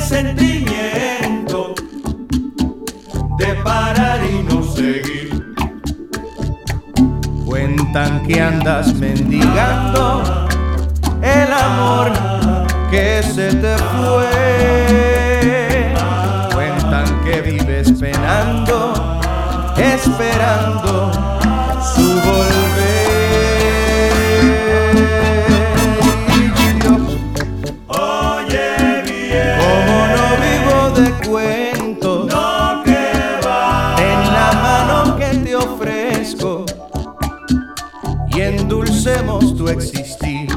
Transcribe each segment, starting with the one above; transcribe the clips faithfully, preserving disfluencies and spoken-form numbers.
sentimiento de parar y no seguir. Cuentan que andas mendigando el amor que se te fue. Cuentan que vives penando, esperando su volver. Y endulcemos tu existir.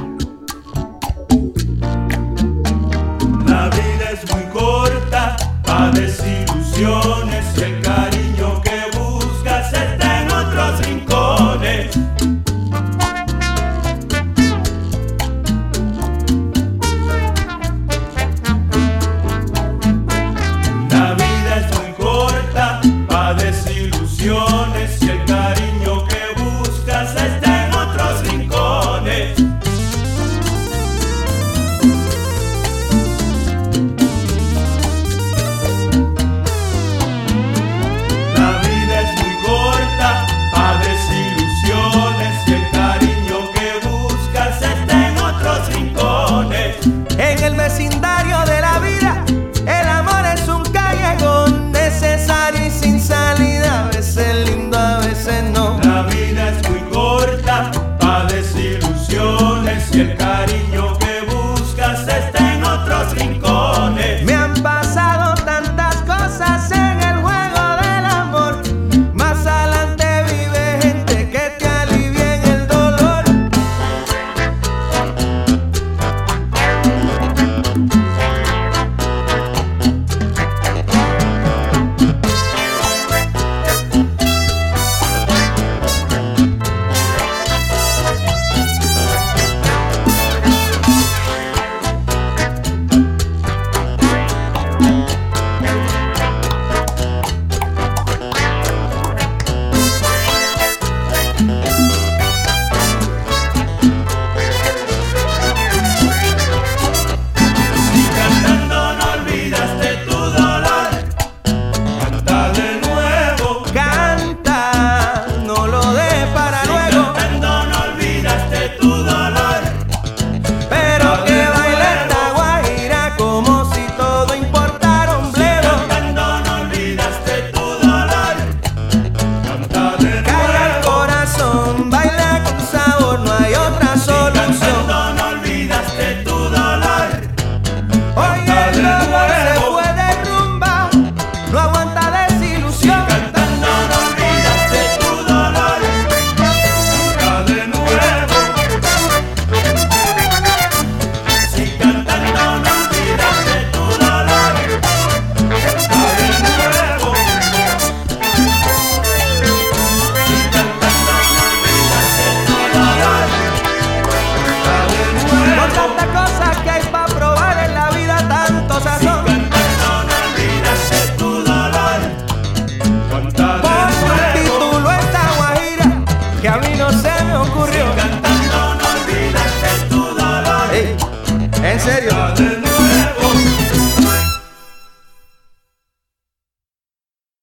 La vida es muy corta para desilusiones y el cariño que buscas está en otros rincones. La vida es muy corta para desilusiones y el cariño que buscas está en otros rincones. La vida es muy corta para desilusiones y el cariño que buscas está en otros rincones. En el vecindario de la vida, el amor es un callejón necesario y sin salida. A veces lindo, a veces no. La vida es muy corta para desilusiones y el cariño que buscas está en otros rincones. Me han pasado tantas cosas en el juego del amor. Más adelante vive gente que te alivia en el dolor.